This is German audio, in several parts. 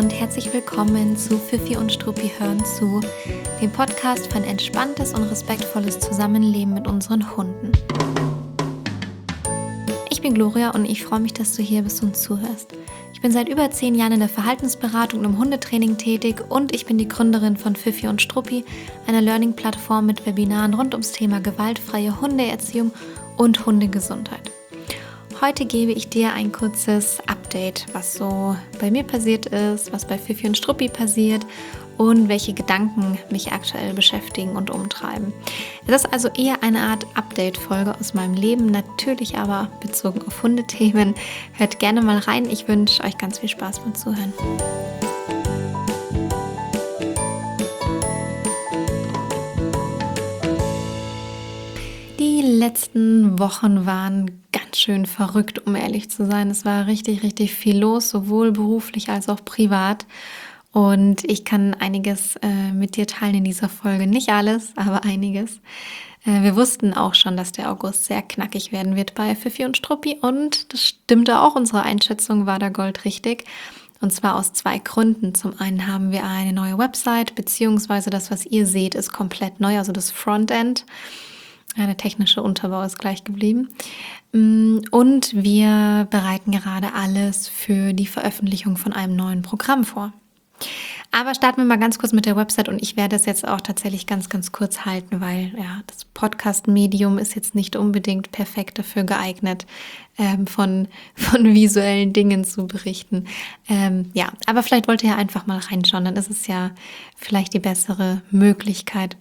und herzlich willkommen zu Fifi und Struppi hören zu, dem Podcast für ein entspanntes und respektvolles Zusammenleben mit unseren Hunden. Ich bin Gloria und ich freue mich, dass du hier bist und zuhörst. Ich bin seit über 10 Jahren in der Verhaltensberatung und im Hundetraining tätig und ich bin die Gründerin von Fifi und Struppi, einer Learning-Plattform mit Webinaren rund ums Thema gewaltfreie Hundeerziehung und Hundegesundheit. Heute gebe ich dir ein kurzes Update, was so bei mir passiert ist, was bei Fifi und Struppi passiert und welche Gedanken mich aktuell beschäftigen und umtreiben. Es ist also eher eine Art Update-Folge aus meinem Leben, natürlich aber bezogen auf Hundethemen. Hört gerne mal rein, ich wünsche euch ganz viel Spaß beim Zuhören. Die letzten Wochen waren ganz schön verrückt, um ehrlich zu sein. Es war richtig viel los, sowohl beruflich als auch privat. Und ich kann einiges mit dir teilen in dieser Folge. Nicht alles, aber einiges. Wir wussten auch schon, dass der August sehr knackig werden wird bei Fifi und Struppi. Und das stimmte auch. Unsere Einschätzung war da goldrichtig. Und zwar aus 2 Gründen. Zum einen haben wir eine neue Website, beziehungsweise das, was ihr seht, ist komplett neu. Also das Frontend. Der technische Unterbau ist gleich geblieben. Und wir bereiten gerade alles für die Veröffentlichung von einem neuen Programm vor. Aber starten wir mal ganz kurz mit der Website und ich werde es jetzt auch tatsächlich ganz kurz halten, weil das Podcast-Medium ist jetzt nicht unbedingt perfekt dafür geeignet, von visuellen Dingen zu berichten. Aber vielleicht wollt ihr ja einfach mal reinschauen, dann ist es ja vielleicht die bessere Möglichkeit.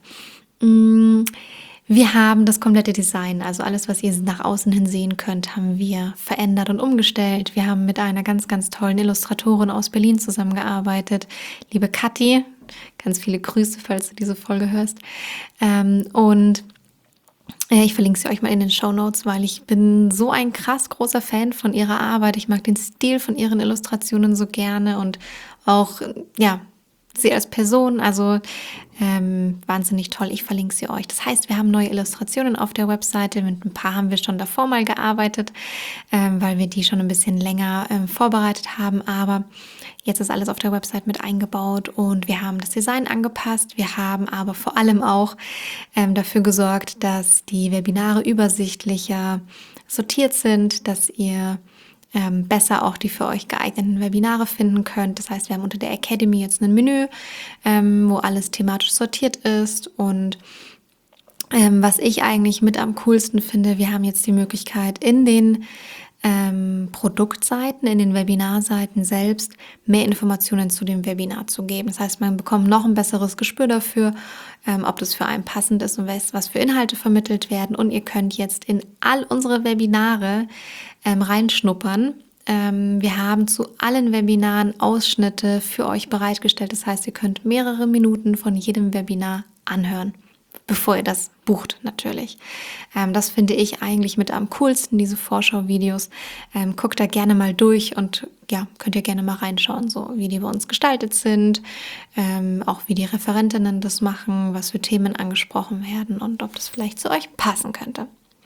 Wir haben das komplette Design, also alles, was ihr nach außen hin sehen könnt, haben wir verändert und umgestellt. Wir haben mit einer ganz tollen Illustratorin aus Berlin zusammengearbeitet. Liebe Kathi, ganz viele Grüße, falls du diese Folge hörst. Ich verlinke sie euch mal in den Shownotes, weil ich bin so ein krass großer Fan von ihrer Arbeit. Ich mag den Stil von ihren Illustrationen so gerne und auch, sie als Person, also wahnsinnig toll, ich verlinke sie euch. Das heißt, wir haben neue Illustrationen auf der Webseite, mit ein paar haben wir schon davor mal gearbeitet, weil wir die schon ein bisschen länger vorbereitet haben, aber jetzt ist alles auf der Website mit eingebaut und wir haben das Design angepasst, wir haben aber vor allem auch dafür gesorgt, dass die Webinare übersichtlicher sortiert sind, dass ihr besser auch die für euch geeigneten Webinare finden könnt. Das heißt, wir haben unter der Academy jetzt ein Menü, wo alles thematisch sortiert ist und was ich eigentlich mit am coolsten finde, wir haben jetzt die Möglichkeit in den Produktseiten, in den Webinarseiten selbst mehr Informationen zu dem Webinar zu geben. Das heißt, man bekommt noch ein besseres Gespür dafür, ob das für einen passend ist und was für Inhalte vermittelt werden. Und ihr könnt jetzt in all unsere Webinare reinschnuppern. Wir haben zu allen Webinaren Ausschnitte für euch bereitgestellt. Das heißt, ihr könnt mehrere Minuten von jedem Webinar anhören, bevor ihr das bucht natürlich. Das finde ich eigentlich mit am coolsten, diese Vorschau-Videos. Guckt da gerne mal durch und könnt ihr gerne mal reinschauen, so wie die bei uns gestaltet sind, auch wie die Referentinnen das machen, was für Themen angesprochen werden und ob das vielleicht zu euch passen könnte.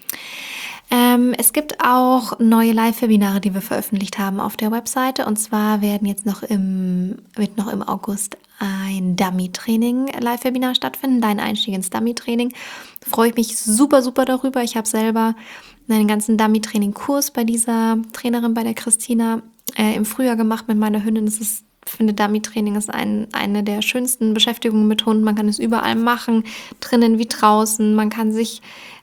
Es gibt auch neue Live-Webinare, die wir veröffentlicht haben auf der Webseite. Und zwar werden jetzt wird noch im August ein Dummy-Training Live-Webinar stattfinden, dein Einstieg ins Dummy-Training. Freue ich mich super darüber. Ich habe selber einen ganzen Dummy-Training-Kurs bei dieser Trainerin, bei der Christina, im Frühjahr gemacht mit meiner Hündin. Ich finde, Dummy-Training ist eine der schönsten Beschäftigungen mit Hunden. Man kann es überall machen, drinnen wie draußen. Man kann sich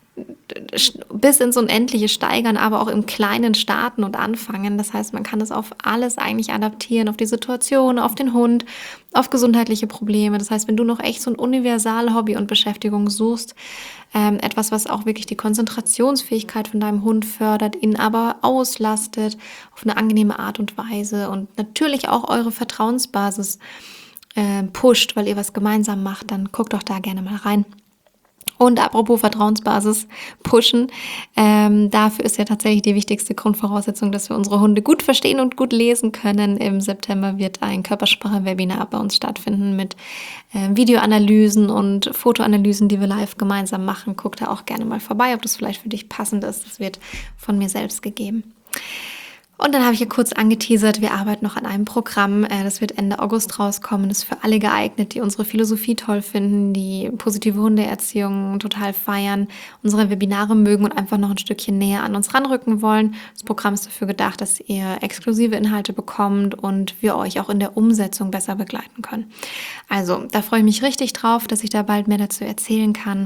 bis ins Unendliche steigern, aber auch im Kleinen starten und anfangen. Das heißt, man kann es auf alles eigentlich adaptieren, auf die Situation, auf den Hund, auf gesundheitliche Probleme. Das heißt, wenn du noch echt so ein Universal-Hobby und Beschäftigung suchst, etwas, was auch wirklich die Konzentrationsfähigkeit von deinem Hund fördert, ihn aber auslastet auf eine angenehme Art und Weise und natürlich auch eure Vertrauensbasis pusht, weil ihr was gemeinsam macht, dann guckt doch da gerne mal rein. Und apropos Vertrauensbasis pushen, dafür ist ja tatsächlich die wichtigste Grundvoraussetzung, dass wir unsere Hunde gut verstehen und gut lesen können. Im September wird ein Körpersprache-Webinar bei uns stattfinden mit Videoanalysen und Fotoanalysen, die wir live gemeinsam machen. Guck da auch gerne mal vorbei, ob das vielleicht für dich passend ist. Das wird von mir selbst gegeben. Und dann habe ich ja kurz angeteasert, wir arbeiten noch an einem Programm, das wird Ende August rauskommen. Das ist für alle geeignet, die unsere Philosophie toll finden, die positive Hundeerziehung total feiern, unsere Webinare mögen und einfach noch ein Stückchen näher an uns ranrücken wollen. Das Programm ist dafür gedacht, dass ihr exklusive Inhalte bekommt und wir euch auch in der Umsetzung besser begleiten können. Also, da freue ich mich richtig drauf, dass ich da bald mehr dazu erzählen kann.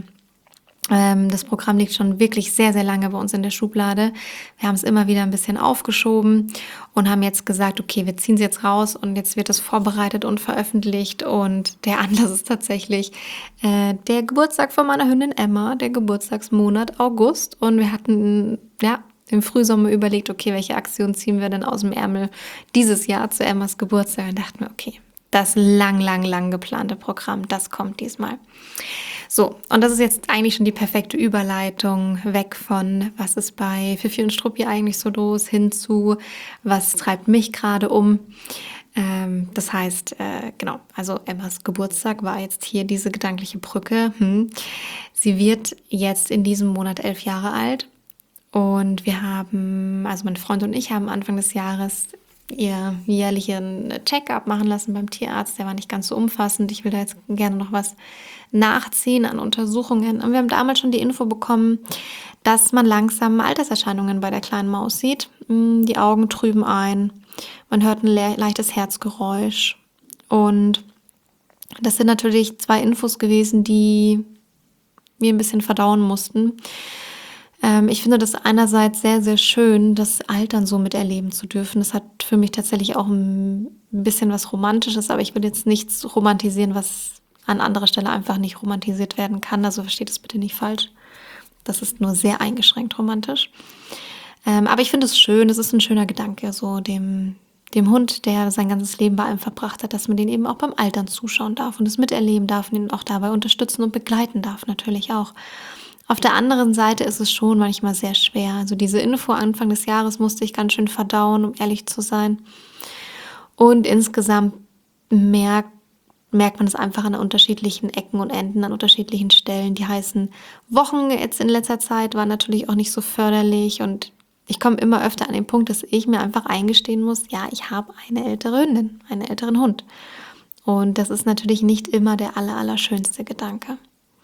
Das Programm liegt schon wirklich sehr, sehr lange bei uns in der Schublade. Wir haben es immer wieder ein bisschen aufgeschoben und haben jetzt gesagt, okay, wir ziehen es jetzt raus und jetzt wird es vorbereitet und veröffentlicht. Und der Anlass ist tatsächlich der Geburtstag von meiner Hündin Emma, der Geburtstagsmonat August. Und wir hatten, ja, im Frühsommer überlegt, okay, welche Aktion ziehen wir denn aus dem Ärmel dieses Jahr zu Emmas Geburtstag? Und dachten wir, okay, das lang geplante Programm, das kommt diesmal. So, und das ist jetzt eigentlich schon die perfekte Überleitung weg von, was ist bei Fifi und Struppi eigentlich so los, hin zu, was treibt mich gerade um. Das heißt, genau, also Emmas Geburtstag war jetzt hier diese gedankliche Brücke. Sie wird jetzt in diesem Monat 11 Jahre alt und wir haben, also mein Freund und ich haben Anfang des Jahres ihr jährlichen Check-up machen lassen beim Tierarzt. Der war nicht ganz so umfassend. Ich will da jetzt gerne noch was nachziehen an Untersuchungen. Und wir haben damals schon die Info bekommen, dass man langsam Alterserscheinungen bei der kleinen Maus sieht. Die Augen trüben ein, man hört ein leichtes Herzgeräusch. Und das sind natürlich 2 Infos gewesen, die wir ein bisschen verdauen mussten. Ich finde das einerseits sehr, sehr schön, das Altern so miterleben zu dürfen. Das hat für mich tatsächlich auch ein bisschen was Romantisches, aber ich will jetzt nichts romantisieren, was an anderer Stelle einfach nicht romantisiert werden kann. Also versteht es bitte nicht falsch. Das ist nur sehr eingeschränkt romantisch. Aber ich finde es schön, es ist ein schöner Gedanke, so dem Hund, der sein ganzes Leben bei einem verbracht hat, dass man den eben auch beim Altern zuschauen darf und es miterleben darf und ihn auch dabei unterstützen und begleiten darf natürlich auch. Auf der anderen Seite ist es schon manchmal sehr schwer. Also diese Info Anfang des Jahres musste ich ganz schön verdauen, um ehrlich zu sein. Und insgesamt merkt man es einfach an unterschiedlichen Ecken und Enden, an unterschiedlichen Stellen. Die heißen Wochen jetzt in letzter Zeit waren natürlich auch nicht so förderlich und ich komme immer öfter an den Punkt, dass ich mir einfach eingestehen muss, ja, ich habe eine ältere Hündin, einen älteren Hund. Und das ist natürlich nicht immer der allerschönste Gedanke.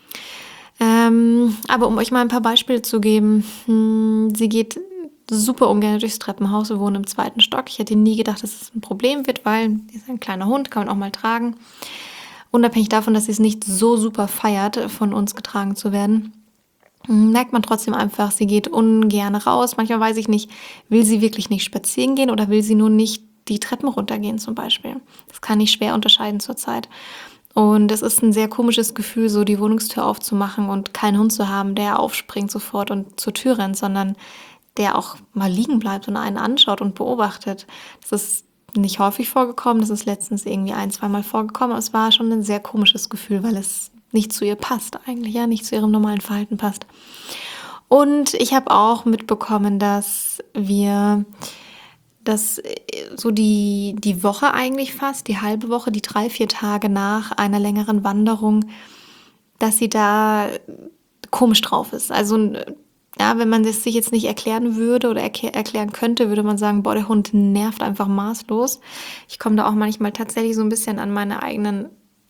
Aber um euch mal ein paar Beispiele zu geben, sie geht super ungern durchs Treppenhaus, wir wohnen im 2. Stock. Ich hätte nie gedacht, dass es ein Problem wird, weil sie ist ein kleiner Hund, kann man auch mal tragen. Unabhängig davon, dass sie es nicht so super feiert, von uns getragen zu werden, merkt man trotzdem einfach, sie geht ungern raus. Manchmal weiß ich nicht, will sie wirklich nicht spazieren gehen oder will sie nur nicht die Treppen runtergehen zum Beispiel. Das kann ich schwer unterscheiden zurzeit. Und es ist ein sehr komisches Gefühl, so die Wohnungstür aufzumachen und keinen Hund zu haben, der aufspringt sofort und zur Tür rennt, sondern der auch mal liegen bleibt und einen anschaut und beobachtet. Das ist nicht häufig vorgekommen, das ist letztens irgendwie 1-2 Mal vorgekommen, aber es war schon ein sehr komisches Gefühl, weil es nicht zu ihr passt eigentlich, ja, nicht zu ihrem normalen Verhalten passt. Und ich habe auch mitbekommen, dass so die Woche eigentlich fast, die halbe Woche, die 3-4 Tage nach einer längeren Wanderung, dass sie da komisch drauf ist. Also ja, wenn man das sich jetzt nicht erklären würde oder erklären könnte, würde man sagen, boah, der Hund nervt einfach maßlos. Ich komme da auch manchmal tatsächlich so ein bisschen an meine eigenen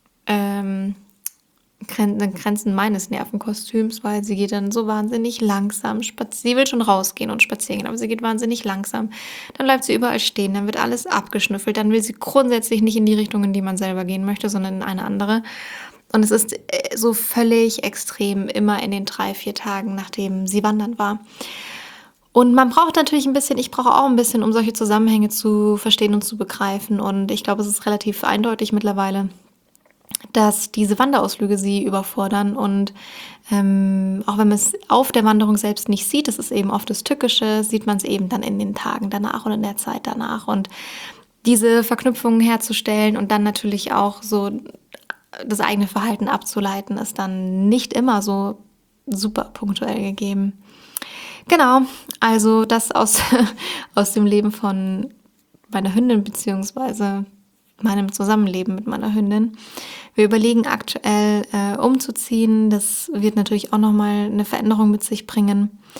Grenzen meines Nervenkostüms, weil sie geht dann so wahnsinnig langsam spazieren. Sie will schon rausgehen und spazieren gehen, aber sie geht wahnsinnig langsam. Dann bleibt sie überall stehen, dann wird alles abgeschnüffelt, dann will sie grundsätzlich nicht in die Richtung, in die man selber gehen möchte, sondern in eine andere. Und es ist so völlig extrem immer in den 3-4 Tagen, nachdem sie wandern war. Und man braucht natürlich ein bisschen, ich brauche auch ein bisschen, um solche Zusammenhänge zu verstehen und zu begreifen. Und ich glaube, es ist relativ eindeutig mittlerweile, dass diese Wanderausflüge sie überfordern und auch wenn man es auf der Wanderung selbst nicht sieht, das ist eben oft das Tückische, sieht man es eben dann in den Tagen danach und in der Zeit danach und diese Verknüpfungen herzustellen und dann natürlich auch so das eigene Verhalten abzuleiten, ist dann nicht immer so super punktuell gegeben. Genau, also das aus dem Leben von meiner Hündin beziehungsweise meinem Zusammenleben mit meiner Hündin. Wir überlegen aktuell umzuziehen. Das wird natürlich auch nochmal eine Veränderung mit sich bringen,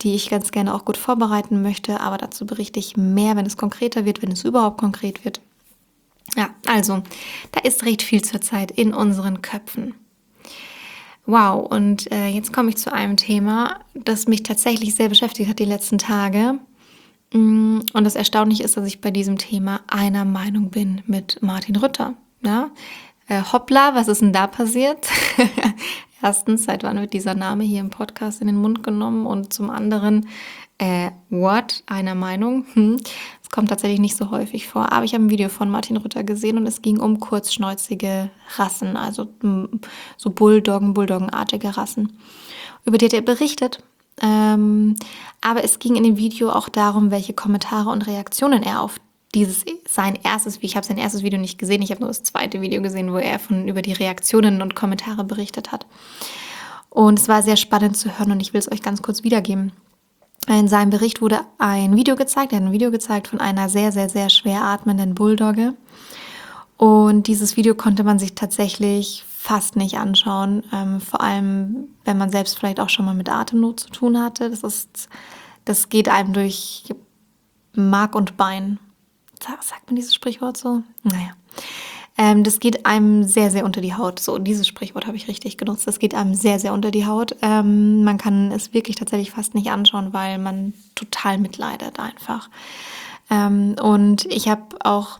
die ich ganz gerne auch gut vorbereiten möchte, aber dazu berichte ich mehr, wenn es konkreter wird, wenn es überhaupt konkret wird. Ja, also, da ist recht viel zurzeit in unseren Köpfen. Wow, und jetzt komme ich zu einem Thema, das mich tatsächlich sehr beschäftigt hat die letzten Tage. Und das Erstaunliche ist, dass ich bei diesem Thema einer Meinung bin mit Martin Rütter. Ja? Hoppla, was ist denn da passiert? Erstens, seit wann wird dieser Name hier im Podcast in den Mund genommen? Und zum anderen, what? Einer Meinung? Das kommt tatsächlich nicht so häufig vor. Aber ich habe ein Video von Martin Rütter gesehen und es ging um kurzschnäuzige Rassen, also so Bulldoggenartige Rassen. Über die hat er berichtet. Aber es ging in dem Video auch darum, welche Kommentare und Reaktionen er auf ich habe sein erstes Video nicht gesehen, ich habe nur das zweite Video gesehen, wo er über die Reaktionen und Kommentare berichtet hat. Und es war sehr spannend zu hören und ich will es euch ganz kurz wiedergeben. In seinem Bericht wurde ein Video gezeigt, er hat ein Video gezeigt von einer sehr, sehr, sehr schwer atmenden Bulldogge. Und dieses Video konnte man sich tatsächlich fast nicht anschauen, vor allem, wenn man selbst vielleicht auch schon mal mit Atemnot zu tun hatte. Das geht einem durch Mark und Bein. Sagt man dieses Sprichwort so? Naja. Das geht einem sehr, sehr unter die Haut. So, dieses Sprichwort habe ich richtig genutzt. Das geht einem sehr, sehr unter die Haut. Man kann es wirklich tatsächlich fast nicht anschauen, weil man total mitleidet einfach. Und ich habe auch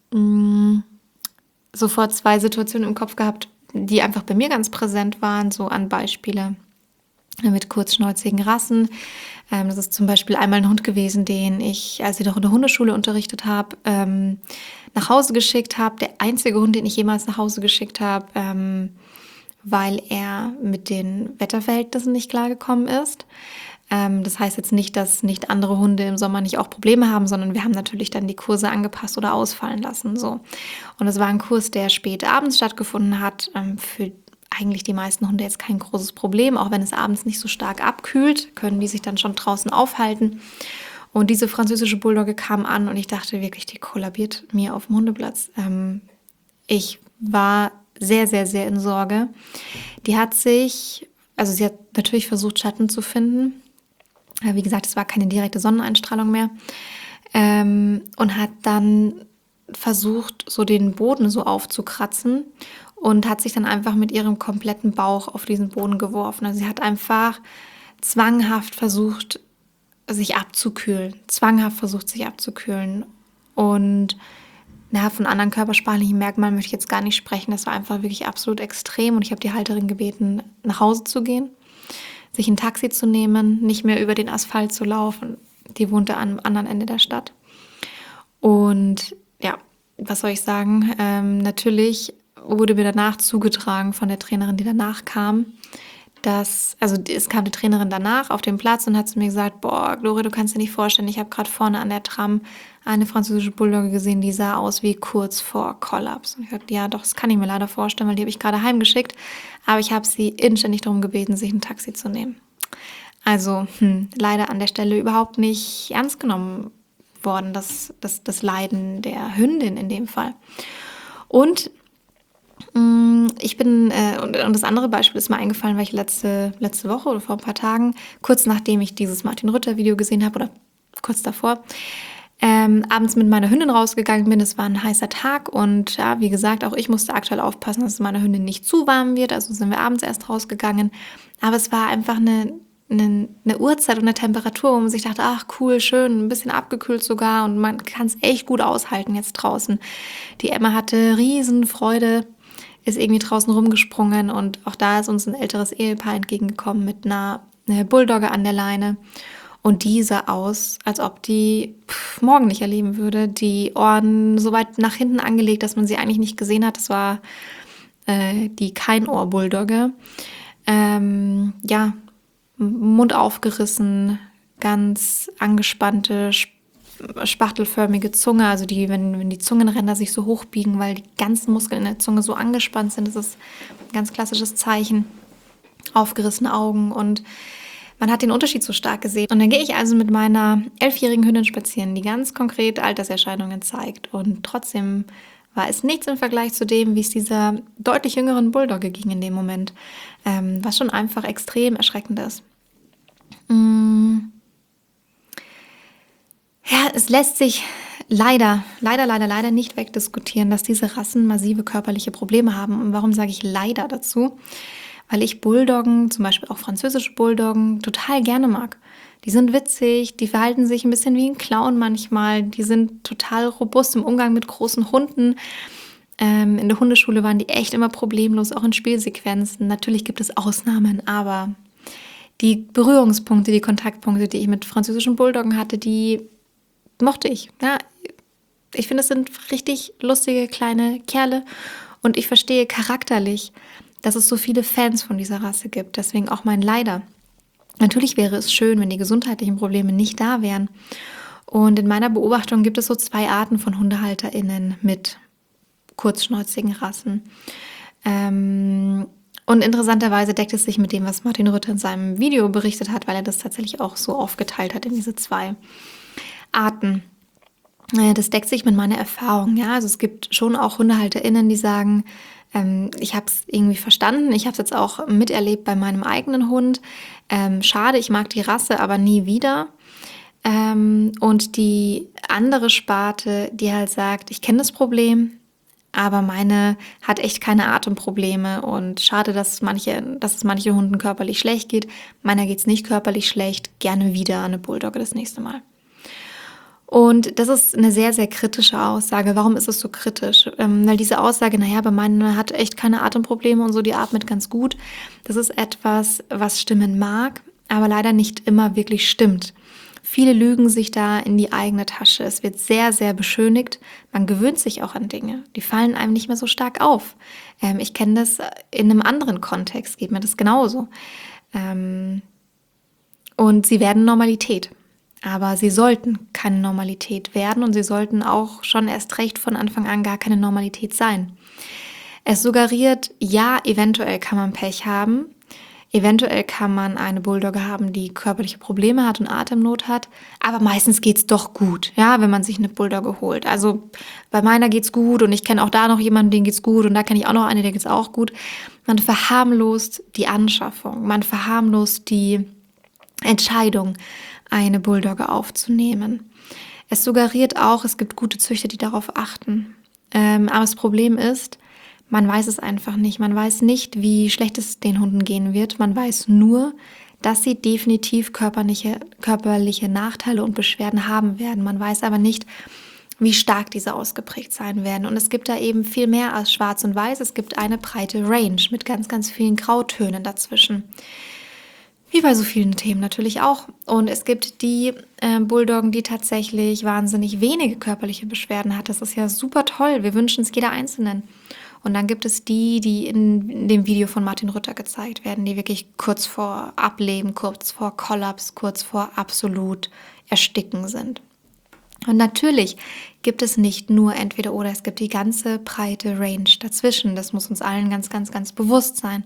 sofort zwei Situationen im Kopf gehabt, die einfach bei mir ganz präsent waren, so an Beispiele mit kurzschnäuzigen Rassen. Das ist zum Beispiel einmal ein Hund gewesen, den ich, als ich noch in der Hundeschule unterrichtet habe, nach Hause geschickt habe. Der einzige Hund, den ich jemals nach Hause geschickt habe, weil er mit den Wetterverhältnissen nicht klargekommen ist. Das heißt jetzt nicht, dass nicht andere Hunde im Sommer nicht auch Probleme haben, sondern wir haben natürlich dann die Kurse angepasst oder ausfallen lassen. So. Und es war ein Kurs, der spät abends stattgefunden hat, für eigentlich die meisten Hunde jetzt kein großes Problem. Auch wenn es abends nicht so stark abkühlt, können die sich dann schon draußen aufhalten. Und diese französische Bulldogge kam an und ich dachte wirklich, die kollabiert mir auf dem Hundeplatz. Ich war sehr, sehr, sehr in Sorge. Sie hat natürlich versucht, Schatten zu finden. Wie gesagt, es war keine direkte Sonneneinstrahlung mehr. Und hat dann versucht, so den Boden so aufzukratzen und hat sich dann einfach mit ihrem kompletten Bauch auf diesen Boden geworfen. Also sie hat einfach zwanghaft versucht, sich abzukühlen. Und von anderen körpersprachlichen Merkmalen möchte ich jetzt gar nicht sprechen. Das war einfach wirklich absolut extrem. Und ich habe die Halterin gebeten, nach Hause zu gehen, sich ein Taxi zu nehmen, nicht mehr über den Asphalt zu laufen. Die wohnte am anderen Ende der Stadt. Und ja, was soll ich sagen? Natürlich wurde mir danach zugetragen von der Trainerin, die danach kam, es kam die Trainerin danach auf den Platz und hat zu mir gesagt, boah, Gloria, du kannst dir nicht vorstellen, ich habe gerade vorne an der Tram eine französische Bulldogge gesehen, die sah aus wie kurz vor Kollaps. Und ich dachte, ja, doch, das kann ich mir leider vorstellen, weil die habe ich gerade heimgeschickt, aber ich habe sie inständig darum gebeten, sich ein Taxi zu nehmen. Also leider an der Stelle überhaupt nicht ernst genommen worden, das Leiden der Hündin in dem Fall. Und ich bin, und das andere Beispiel ist mir eingefallen, weil ich letzte Woche oder vor ein paar Tagen, kurz nachdem ich dieses Martin Rütter Video gesehen habe oder kurz davor, abends mit meiner Hündin rausgegangen bin. Es war ein heißer Tag und ja, wie gesagt, auch ich musste aktuell aufpassen, dass es meiner Hündin nicht zu warm wird. Also sind wir abends erst rausgegangen. Aber es war einfach eine Uhrzeit und eine Temperatur, wo man sich dachte, ach cool, schön, ein bisschen abgekühlt sogar und man kann es echt gut aushalten jetzt draußen. Die Emma hatte Riesenfreude, ist irgendwie draußen rumgesprungen und auch da ist uns ein älteres Ehepaar entgegengekommen mit einer Bulldogge an der Leine und die sah aus, als ob die morgen nicht erleben würde. Die Ohren so weit nach hinten angelegt, dass man sie eigentlich nicht gesehen hat. Das war die Keinohr-Bulldogge. Mund aufgerissen, ganz angespannte, spachtelförmige Zunge, also wenn die Zungenränder sich so hochbiegen, weil die ganzen Muskeln in der Zunge so angespannt sind, das ist ein ganz klassisches Zeichen. Aufgerissene Augen und man hat den Unterschied so stark gesehen. Und dann gehe ich also mit meiner 11-jährigen Hündin spazieren, die ganz konkret Alterserscheinungen zeigt. Und trotzdem war es nichts im Vergleich zu dem, wie es dieser deutlich jüngeren Bulldogge ging in dem Moment, was schon einfach extrem erschreckend ist. Hm, ja, es lässt sich leider nicht wegdiskutieren, dass diese Rassen massive körperliche Probleme haben. Und warum sage ich leider dazu? Weil ich Bulldoggen, zum Beispiel auch französische Bulldoggen, total gerne mag. Die sind witzig, die verhalten sich ein bisschen wie ein Clown manchmal, die sind total robust im Umgang mit großen Hunden. In der Hundeschule waren die echt immer problemlos, auch in Spielsequenzen. Natürlich gibt es Ausnahmen, aber die Berührungspunkte, die Kontaktpunkte, die ich mit französischen Bulldoggen hatte, die mochte ich. Ja, ich finde, es sind richtig lustige kleine Kerle und ich verstehe charakterlich, dass es so viele Fans von dieser Rasse gibt. Deswegen auch mein Leider. Natürlich wäre es schön, wenn die gesundheitlichen Probleme nicht da wären. Und in meiner Beobachtung gibt es so 2 Arten von HundehalterInnen mit kurzschnäuzigen Rassen. Und interessanterweise deckt es sich mit dem, was Martin Rütter in seinem Video berichtet hat, weil er das tatsächlich auch so aufgeteilt hat in diese 2 Arten. Das deckt sich mit meiner Erfahrung. Ja? Also es gibt schon auch HundehalterInnen, die sagen, ich habe es irgendwie verstanden, ich habe es jetzt auch miterlebt bei meinem eigenen Hund. Schade, ich mag die Rasse, aber nie wieder. Und die andere Sparte, die halt sagt, ich kenne das Problem, aber meine hat echt keine Atemprobleme und schade, dass es manche Hunden körperlich schlecht geht. Meiner geht es nicht körperlich schlecht, gerne wieder eine Bulldogge das nächste Mal. Und das ist eine sehr, sehr kritische Aussage. Warum ist es so kritisch? Weil diese Aussage, naja, bei meinen hat echt keine Atemprobleme und so, die atmet ganz gut. Das ist etwas, was stimmen mag, aber leider nicht immer wirklich stimmt. Viele lügen sich da in die eigene Tasche. Es wird sehr, sehr beschönigt. Man gewöhnt sich auch an Dinge. Die fallen einem nicht mehr so stark auf. Ich kenne das in einem anderen Kontext, geht mir das genauso. Und sie werden Normalität. Aber sie sollten keine Normalität werden und sie sollten auch schon erst recht von Anfang an gar keine Normalität sein. Es suggeriert, ja, eventuell kann man Pech haben, eventuell kann man eine Bulldogge haben, die körperliche Probleme hat und Atemnot hat, aber meistens geht's doch gut, ja, wenn man sich eine Bulldogge holt. Also bei meiner geht's gut und ich kenne auch da noch jemanden, denen geht's gut und da kenne ich auch noch eine, der geht's auch gut. Man verharmlost die Anschaffung, man verharmlost die Entscheidung, eine Bulldogge aufzunehmen. Es suggeriert auch, es gibt gute Züchter, die darauf achten. Aber das Problem ist, man weiß es einfach nicht. Man weiß nicht, wie schlecht es den Hunden gehen wird. Man weiß nur, dass sie definitiv körperliche Nachteile und Beschwerden haben werden. Man weiß aber nicht, wie stark diese ausgeprägt sein werden. Und es gibt da eben viel mehr als schwarz und weiß. Es gibt eine breite Range mit ganz, ganz vielen Grautönen dazwischen. Wie bei so vielen Themen natürlich auch. Und es gibt die Bulldoggen, die tatsächlich wahnsinnig wenige körperliche Beschwerden hat. Das ist ja super toll. Wir wünschen es jeder Einzelnen. Und dann gibt es die in dem Video von Martin Rütter gezeigt werden, die wirklich kurz vor Ableben, kurz vor Kollaps, kurz vor absolut Ersticken sind. Und natürlich gibt es nicht nur entweder oder, es gibt die ganze breite Range dazwischen. Das muss uns allen ganz, ganz, ganz bewusst sein.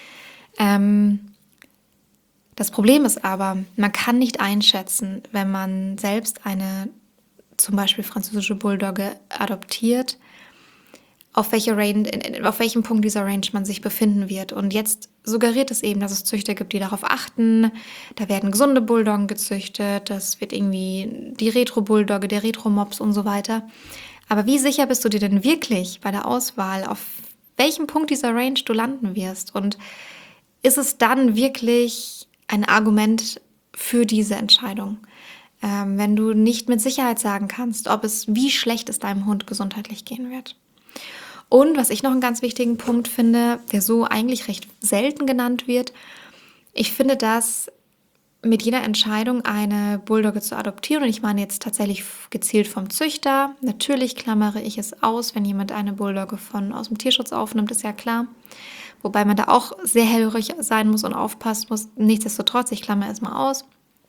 Das Problem ist aber, man kann nicht einschätzen, wenn man selbst eine zum Beispiel französische Bulldogge adoptiert, auf welchem Punkt dieser Range man sich befinden wird. Und jetzt suggeriert es eben, dass es Züchter gibt, die darauf achten. Da werden gesunde Bulldoggen gezüchtet, das wird irgendwie die Retro-Bulldogge, der Retro-Mops und so weiter. Aber wie sicher bist du dir denn wirklich bei der Auswahl, auf welchem Punkt dieser Range du landen wirst? Und ist es dann wirklich ein Argument für diese Entscheidung? Wenn du nicht mit Sicherheit sagen kannst, wie schlecht es deinem Hund gesundheitlich gehen wird. Und was ich noch einen ganz wichtigen Punkt finde, der so eigentlich recht selten genannt wird, ich finde, dass mit jeder Entscheidung eine Bulldogge zu adoptieren, und ich meine jetzt tatsächlich gezielt vom Züchter, natürlich klammere ich es aus, wenn jemand eine Bulldogge aus dem Tierschutz aufnimmt, ist ja klar. Wobei man da auch sehr hellhörig sein muss und aufpassen muss. Nichtsdestotrotz, ich klammere es mal aus.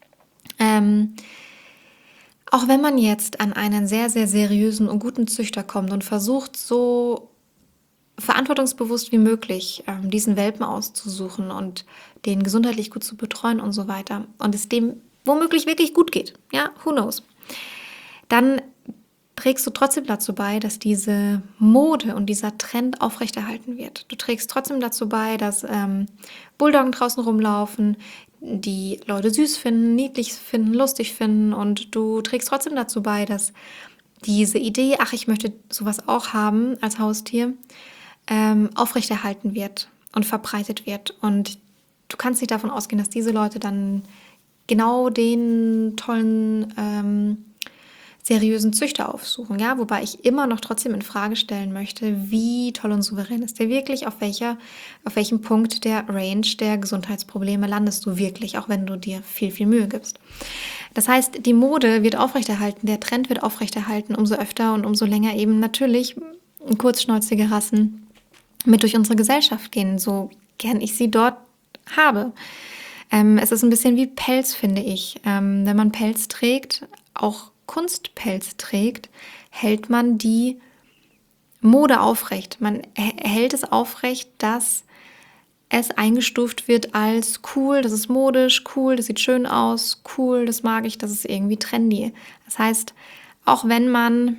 Auch wenn man jetzt an einen sehr, sehr seriösen und guten Züchter kommt und versucht, so verantwortungsbewusst wie möglich diesen Welpen auszusuchen und den gesundheitlich gut zu betreuen und so weiter und es dem womöglich wirklich gut geht, ja, who knows, dann trägst du trotzdem dazu bei, dass diese Mode und dieser Trend aufrechterhalten wird. Du trägst trotzdem dazu bei, dass Bulldoggen draußen rumlaufen, die Leute süß finden, niedlich finden, lustig finden, und du trägst trotzdem dazu bei, dass diese Idee, ach, ich möchte sowas auch haben als Haustier, aufrechterhalten wird und verbreitet wird. Und du kannst nicht davon ausgehen, dass diese Leute dann genau den tollen, seriösen Züchter aufsuchen, ja, wobei ich immer noch trotzdem in Frage stellen möchte, wie toll und souverän ist der wirklich, auf welchem Punkt der Range der Gesundheitsprobleme landest du wirklich, auch wenn du dir viel, viel Mühe gibst. Das heißt, die Mode wird aufrechterhalten, der Trend wird aufrechterhalten, umso öfter und umso länger eben natürlich kurzschnäuzige Rassen mit durch unsere Gesellschaft gehen, so gern ich sie dort habe. Es ist ein bisschen wie Pelz, finde ich. Wenn man Pelz trägt, auch Kunstpelz trägt, hält man die Mode aufrecht. Man hält es aufrecht, dass es eingestuft wird als cool, das ist modisch, cool, das sieht schön aus, cool, das mag ich, das ist irgendwie trendy. Das heißt, auch wenn man,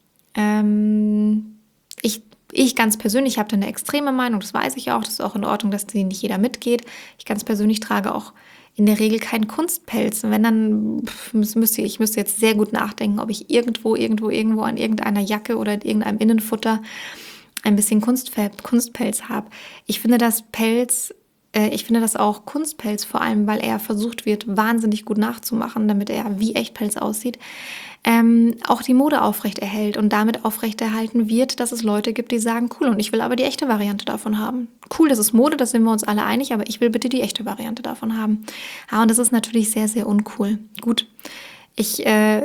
ich ganz persönlich habe da eine extreme Meinung, das weiß ich auch, das ist auch in Ordnung, dass die nicht jeder mitgeht. Ich ganz persönlich trage auch in der Regel keinen Kunstpelz. Und wenn, dann müsste ich jetzt sehr gut nachdenken, ob ich irgendwo an irgendeiner Jacke oder in irgendeinem Innenfutter ein bisschen Kunstpelz habe. Ich finde das auch Kunstpelz, vor allem, weil er versucht wird, wahnsinnig gut nachzumachen, damit er wie Echtpelz aussieht, auch die Mode aufrechterhält und damit aufrechterhalten wird, dass es Leute gibt, die sagen, cool, und ich will aber die echte Variante davon haben. Cool, das ist Mode, da sind wir uns alle einig, aber ich will bitte die echte Variante davon haben. Ja, und das ist natürlich sehr, sehr uncool. Gut, ich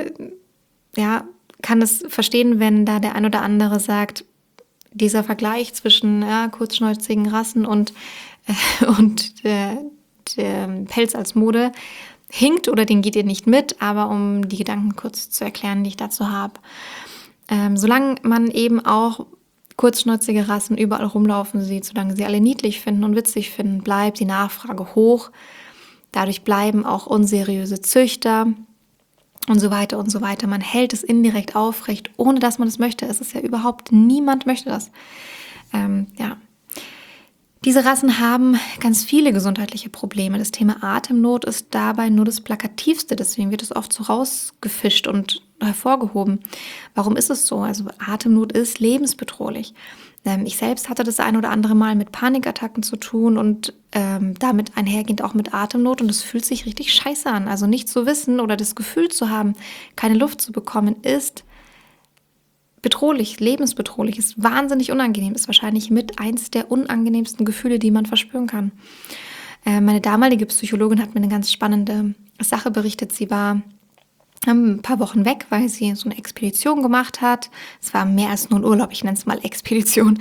kann es verstehen, wenn da der ein oder andere sagt, dieser Vergleich zwischen kurzschnäuzigen Rassen und der Pelz als Mode hinkt oder den geht ihr nicht mit, aber um die Gedanken kurz zu erklären, die ich dazu habe. Solange man eben auch kurzschnäuzige Rassen überall rumlaufen sieht, solange sie alle niedlich finden und witzig finden, bleibt die Nachfrage hoch. Dadurch bleiben auch unseriöse Züchter und so weiter und so weiter. Man hält es indirekt aufrecht, ohne dass man es möchte. Es ist ja überhaupt, niemand möchte das. Diese Rassen haben ganz viele gesundheitliche Probleme. Das Thema Atemnot ist dabei nur das Plakativste, deswegen wird es oft so rausgefischt und hervorgehoben. Warum ist es so? Also Atemnot ist lebensbedrohlich. Ich selbst hatte das ein oder andere Mal mit Panikattacken zu tun und damit einhergehend auch mit Atemnot, und es fühlt sich richtig scheiße an. Also nicht zu wissen oder das Gefühl zu haben, keine Luft zu bekommen, ist bedrohlich, lebensbedrohlich, ist wahnsinnig unangenehm, ist wahrscheinlich mit eins der unangenehmsten Gefühle, die man verspüren kann. Meine damalige Psychologin hat mir eine ganz spannende Sache berichtet. Sie war ein paar Wochen weg, weil sie so eine Expedition gemacht hat. Es war mehr als nur ein Urlaub, ich nenne es mal Expedition,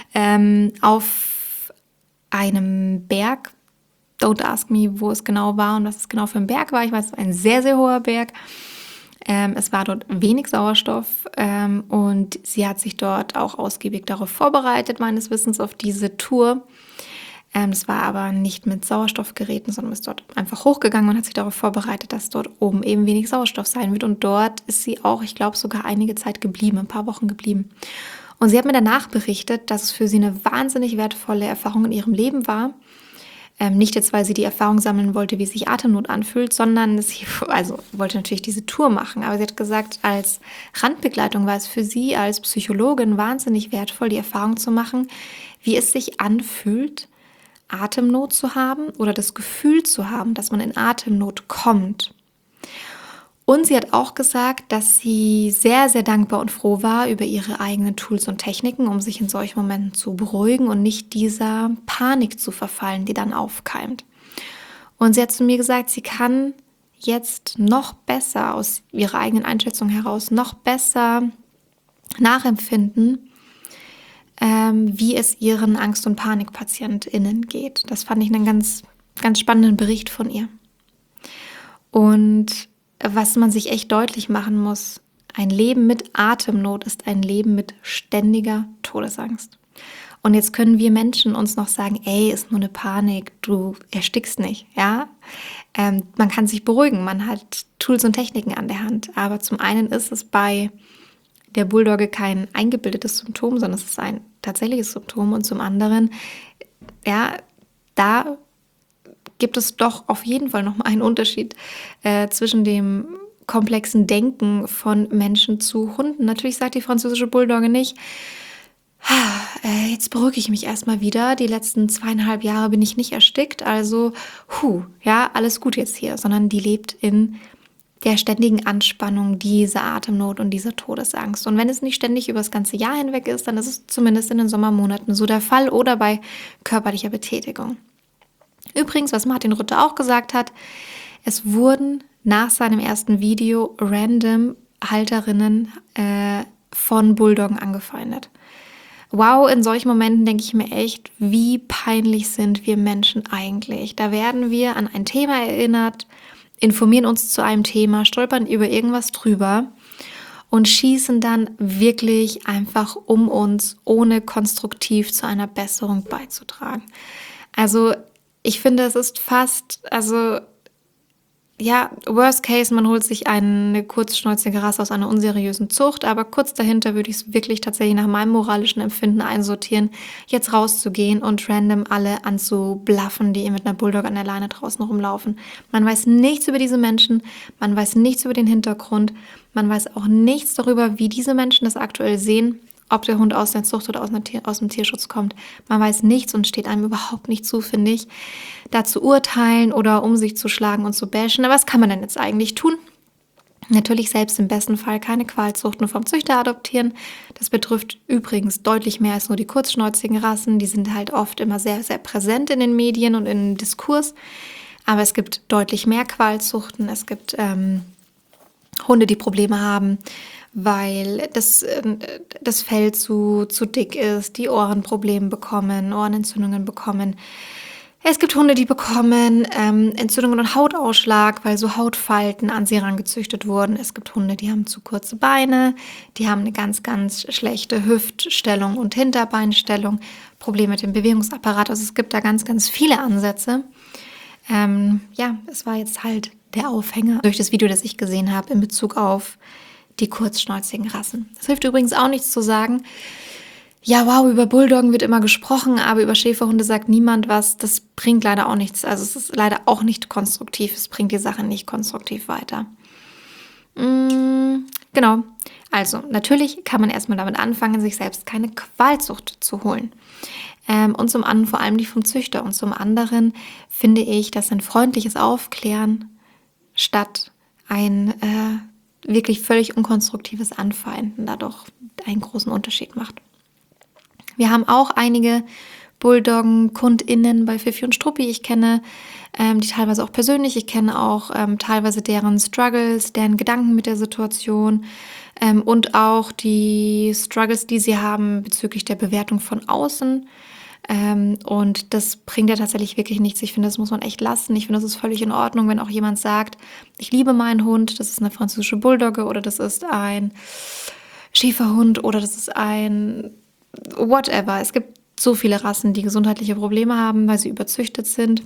auf einem Berg. Don't ask me, wo es genau war und was es genau für ein Berg war. Ich weiß, es war ein sehr, sehr hoher Berg. Es war dort wenig Sauerstoff und sie hat sich dort auch ausgiebig darauf vorbereitet, meines Wissens, auf diese Tour. Es war aber nicht mit Sauerstoffgeräten, sondern ist dort einfach hochgegangen und hat sich darauf vorbereitet, dass dort oben eben wenig Sauerstoff sein wird. Und dort ist sie auch, ich glaube, sogar einige Zeit geblieben, ein paar Wochen geblieben. Und sie hat mir danach berichtet, dass es für sie eine wahnsinnig wertvolle Erfahrung in ihrem Leben war. Nicht jetzt, weil sie die Erfahrung sammeln wollte, wie sich Atemnot anfühlt, sondern sie wollte natürlich diese Tour machen. Aber sie hat gesagt, als Randbegleitung war es für sie als Psychologin wahnsinnig wertvoll, die Erfahrung zu machen, wie es sich anfühlt, Atemnot zu haben oder das Gefühl zu haben, dass man in Atemnot kommt. Und sie hat auch gesagt, dass sie sehr, sehr dankbar und froh war über ihre eigenen Tools und Techniken, um sich in solchen Momenten zu beruhigen und nicht dieser Panik zu verfallen, die dann aufkeimt. Und sie hat zu mir gesagt, sie kann jetzt noch besser aus ihrer eigenen Einschätzung heraus, noch besser nachempfinden, wie es ihren Angst- und PanikpatientInnen geht. Das fand ich einen ganz, ganz spannenden Bericht von ihr. Und was man sich echt deutlich machen muss, ein Leben mit Atemnot ist ein Leben mit ständiger Todesangst. Und jetzt können wir Menschen uns noch sagen, ey, ist nur eine Panik, du erstickst nicht, ja? Man kann sich beruhigen, man hat Tools und Techniken an der Hand. Aber zum einen ist es bei der Bulldogge kein eingebildetes Symptom, sondern es ist ein tatsächliches Symptom. Und zum anderen, ja, da gibt es doch auf jeden Fall nochmal einen Unterschied zwischen dem komplexen Denken von Menschen zu Hunden. Natürlich sagt die französische Bulldogge nicht, jetzt beruhige ich mich erstmal wieder. Die letzten 2,5 Jahre bin ich nicht erstickt, also ja, alles gut jetzt hier. Sondern die lebt in der ständigen Anspannung, dieser Atemnot und dieser Todesangst. Und wenn es nicht ständig über das ganze Jahr hinweg ist, dann ist es zumindest in den Sommermonaten so der Fall oder bei körperlicher Betätigung. Übrigens, was Martin Rütter auch gesagt hat, es wurden nach seinem ersten Video random Halterinnen von Bulldoggen angefeindet. Wow, in solchen Momenten denke ich mir echt, wie peinlich sind wir Menschen eigentlich? Da werden wir an ein Thema erinnert, informieren uns zu einem Thema, stolpern über irgendwas drüber und schießen dann wirklich einfach um uns, ohne konstruktiv zu einer Besserung beizutragen. Also ich finde, es ist fast, ja, worst case, man holt sich eine kurzschnäuzige Rasse aus einer unseriösen Zucht, aber kurz dahinter würde ich es wirklich tatsächlich nach meinem moralischen Empfinden einsortieren, jetzt rauszugehen und random alle anzublaffen, die mit einer Bulldog an der Leine draußen rumlaufen. Man weiß nichts über diese Menschen, man weiß nichts über den Hintergrund, man weiß auch nichts darüber, wie diese Menschen das aktuell sehen, ob der Hund aus der Zucht oder aus dem Tierschutz kommt. Man weiß nichts und steht einem überhaupt nicht zu, finde ich, da zu urteilen oder um sich zu schlagen und zu bashen. Aber was kann man denn jetzt eigentlich tun? Natürlich selbst im besten Fall keine Qualzuchten vom Züchter adoptieren. Das betrifft übrigens deutlich mehr als nur die kurzschnäuzigen Rassen. Die sind halt oft immer sehr, sehr präsent in den Medien und im Diskurs. Aber es gibt deutlich mehr Qualzuchten. Es gibt Hunde, die Probleme haben, weil das Fell zu dick ist, die Ohrenprobleme bekommen, Ohrenentzündungen bekommen. Es gibt Hunde, die bekommen Entzündungen und Hautausschlag, weil so Hautfalten an sie herangezüchtet wurden. Es gibt Hunde, die haben zu kurze Beine, die haben eine ganz, ganz schlechte Hüftstellung und Hinterbeinstellung, Probleme mit dem Bewegungsapparat. Also es gibt da ganz, ganz viele Ansätze. Ja, es war jetzt halt der Aufhänger durch das Video, das ich gesehen habe in Bezug auf die kurzschnäuzigen Rassen. Es hilft übrigens auch nichts zu sagen, ja wow, über Bulldoggen wird immer gesprochen, aber über Schäferhunde sagt niemand was. Das bringt leider auch nichts. Also es ist leider auch nicht konstruktiv. Es bringt die Sache nicht konstruktiv weiter. Genau. Also natürlich kann man erstmal damit anfangen, sich selbst keine Qualzucht zu holen. Und zum anderen vor allem die vom Züchter. Und zum anderen finde ich, dass ein freundliches Aufklären statt ein wirklich völlig unkonstruktives Anfeinden da doch einen großen Unterschied macht. Wir haben auch einige Bulldoggen-KundInnen bei Fifi und Struppi. Ich kenne die teilweise auch persönlich. Ich kenne auch teilweise deren Struggles, deren Gedanken mit der Situation und auch die Struggles, die sie haben bezüglich der Bewertung von außen. Und das bringt ja tatsächlich wirklich nichts. Ich finde, das muss man echt lassen. Ich finde, das ist völlig in Ordnung, wenn auch jemand sagt, ich liebe meinen Hund, das ist eine französische Bulldogge oder das ist ein Schäferhund oder das ist ein whatever. Es gibt so viele Rassen, die gesundheitliche Probleme haben, weil sie überzüchtet sind.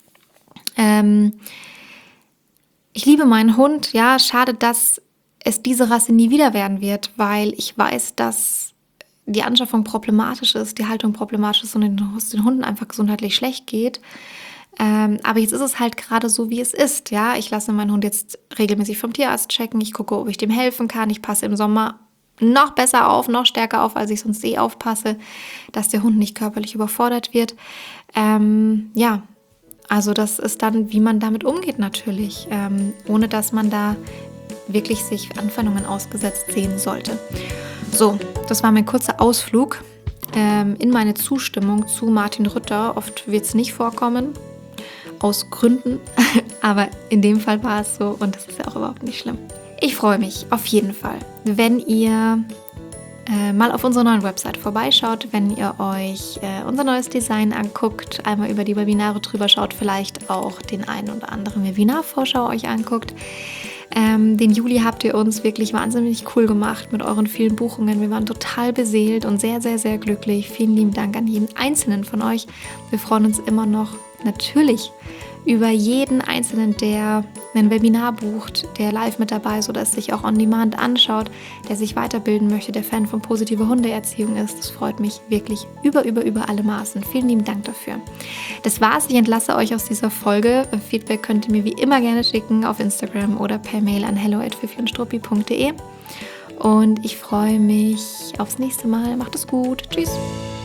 Ich liebe meinen Hund. Ja, schade, dass es diese Rasse nie wieder werden wird, weil ich weiß, dass die Anschaffung problematisch ist, die Haltung problematisch ist und den Hunden einfach gesundheitlich schlecht geht. Aber jetzt ist es halt gerade so, wie es ist. Ja, ich lasse meinen Hund jetzt regelmäßig vom Tierarzt checken. Ich gucke, ob ich dem helfen kann. Ich passe im Sommer noch besser auf, noch stärker auf, als ich sonst aufpasse, dass der Hund nicht körperlich überfordert wird. Ja, also das ist dann, wie man damit umgeht natürlich, ohne dass man da wirklich sich Anfeindungen ausgesetzt sehen sollte. So, das war mein kurzer Ausflug in meine Zustimmung zu Martin Rütter. Oft wird es nicht vorkommen, aus Gründen, aber in dem Fall war es so und das ist ja auch überhaupt nicht schlimm. Ich freue mich auf jeden Fall, wenn ihr mal auf unserer neuen Website vorbeischaut, wenn ihr euch unser neues Design anguckt, einmal über die Webinare drüber schaut, vielleicht auch den einen oder anderen Webinarvorschau euch anguckt. Den Juli habt ihr uns wirklich wahnsinnig cool gemacht mit euren vielen Buchungen. Wir waren total beseelt und sehr, sehr, sehr glücklich. Vielen lieben Dank an jeden einzelnen von euch. Wir freuen uns immer noch natürlich über jeden Einzelnen, der ein Webinar bucht, der live mit dabei ist oder es sich auch on demand anschaut, der sich weiterbilden möchte, der Fan von positiver Hundeerziehung ist. Das freut mich wirklich über alle Maßen. Vielen lieben Dank dafür. Das war's. Ich entlasse euch aus dieser Folge. Feedback könnt ihr mir wie immer gerne schicken auf Instagram oder per Mail an hello@fifiundstruppi.de. Und ich freue mich aufs nächste Mal. Macht es gut. Tschüss.